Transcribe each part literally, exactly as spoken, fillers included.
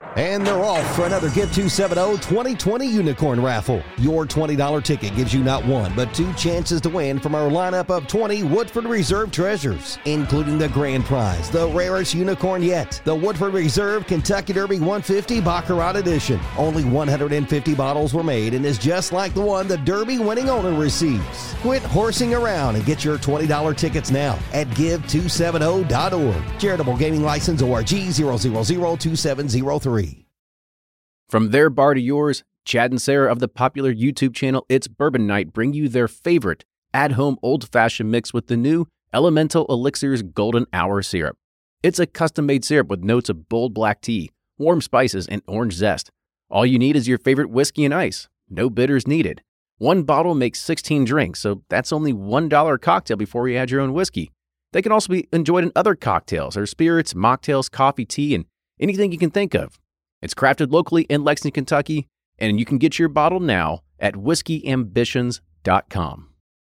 And they're off for another Give two seventy twenty twenty Unicorn Raffle. Your twenty dollars ticket gives you not one, but two chances to win from our lineup of twenty Woodford Reserve treasures, including the grand prize, the rarest unicorn yet, the Woodford Reserve Kentucky Derby one fifty Baccarat Edition. Only one hundred fifty bottles were made and is just like the one the Derby winning owner receives. Quit horsing around and get your twenty dollars tickets now at give two seventy dot org. Charitable Gaming License O R G zero zero zero two seven zero three. From their bar to yours, Chad and Sarah of the popular YouTube channel It's Bourbon Night bring you their favorite at-home old-fashioned mix with the new Elemental Elixirs Golden Hour Syrup. It's a custom-made syrup with notes of bold black tea, warm spices, and orange zest. All you need is your favorite whiskey and ice. No bitters needed. One bottle makes sixteen drinks, so that's only one dollar a cocktail before you add your own whiskey. They can also be enjoyed in other cocktails or spirits, mocktails, coffee, tea, and anything you can think of. It's crafted locally in Lexington, Kentucky, and you can get your bottle now at whiskey ambitions dot com.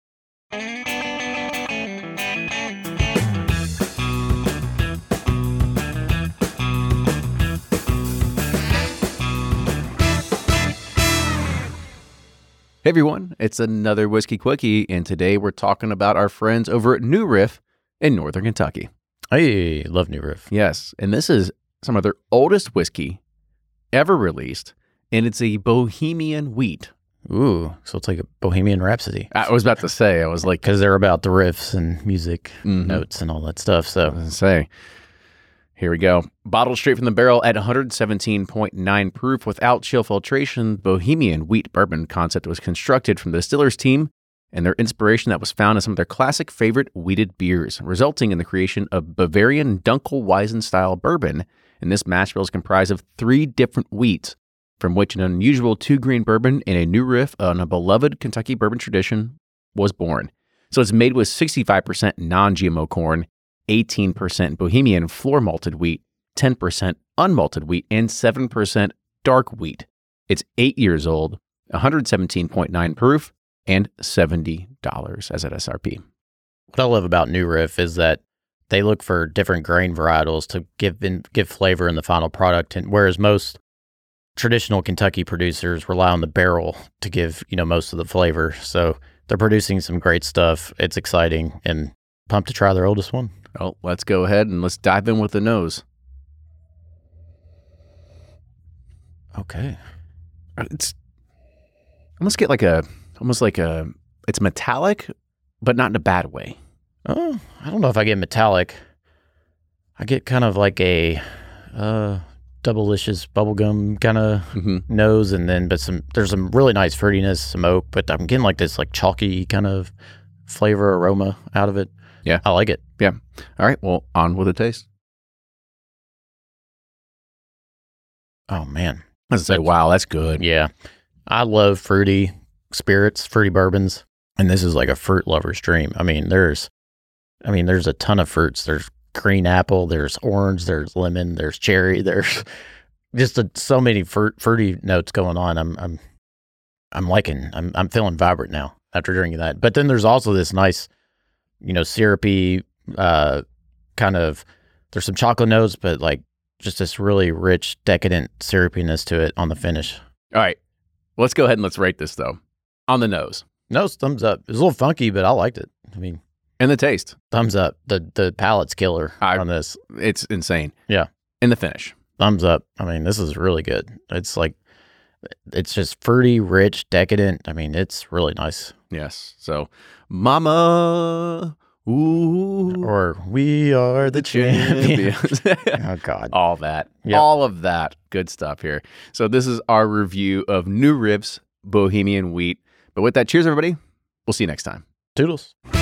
Hey everyone, it's another Whiskey Quickie, and today we're talking about our friends over at New Riff in Northern Kentucky. Hey, love New Riff. Yes, and this is some of their oldest whiskey ever released, and it's a Bohemian wheat. Ooh, so it's like a Bohemian Rhapsody. I was about to say, I was like... Because they're about the riffs and music mm-hmm. notes and all that stuff, so... I was going to say, here we go. Bottled straight from the barrel at one seventeen point nine proof without chill filtration, Bohemian wheat bourbon concept was constructed from the distiller's team and their inspiration that was found in some of their classic favorite wheated beers, resulting in the creation of Bavarian Dunkelweizen-style bourbon. And this mash bill is comprised of three different wheats, from which an unusual two-grain bourbon and a new riff on a beloved Kentucky bourbon tradition was born. So it's made with sixty-five percent non-G M O corn, eighteen percent Bohemian floor malted wheat, ten percent unmalted wheat, and seven percent dark wheat. It's eight years old, one seventeen point nine proof, and seventy dollars as at S R P. What I love about New Riff is that they look for different grain varietals to give in, give flavor in the final product, and whereas most traditional Kentucky producers rely on the barrel to give, you know, most of the flavor. So they're producing some great stuff. It's exciting, and pumped to try their oldest one. Oh, let's go ahead and let's dive in with the nose. Okay. It's almost get like a, almost like a, it's metallic, but not in a bad way. Oh, I don't know if I get metallic. I get kind of like a uh, double-licious bubblegum kind of mm-hmm. nose, and then but some there's some really nice fruitiness, some oak, but I'm getting like this like chalky kind of flavor aroma out of it. Yeah, I like it. Yeah. All right. Well, on with the taste. Oh man, I was gonna say, wow, that's good. Yeah, I love fruity spirits, fruity bourbons, and this is like a fruit lover's dream. I mean, there's. I mean, there's a ton of fruits. There's green apple, there's orange, there's lemon, there's cherry, there's just a, so many fruit, fruity notes going on. I'm, I'm, I'm liking, I'm, I'm feeling vibrant now after drinking that. But then there's also this nice, you know, syrupy, uh, kind of, there's some chocolate notes, but like just this really rich, decadent syrupiness to it on the finish. All right. Let's go ahead and let's rate this though. On the nose. Nose, thumbs up. It was a little funky, but I liked it. I mean, and the taste. Thumbs up. The the palate's killer I, on this. It's insane. Yeah. And the finish. Thumbs up. I mean, this is really good. It's like, it's just fruity, rich, decadent. I mean, it's really nice. Yes. So, Mama, ooh. Or we are the champions. Oh, God. All that. Yep. All of that. Good stuff here. So, this is our review of New Riff's Bohemian Wheat. But with that, cheers, everybody. We'll see you next time. Toodles.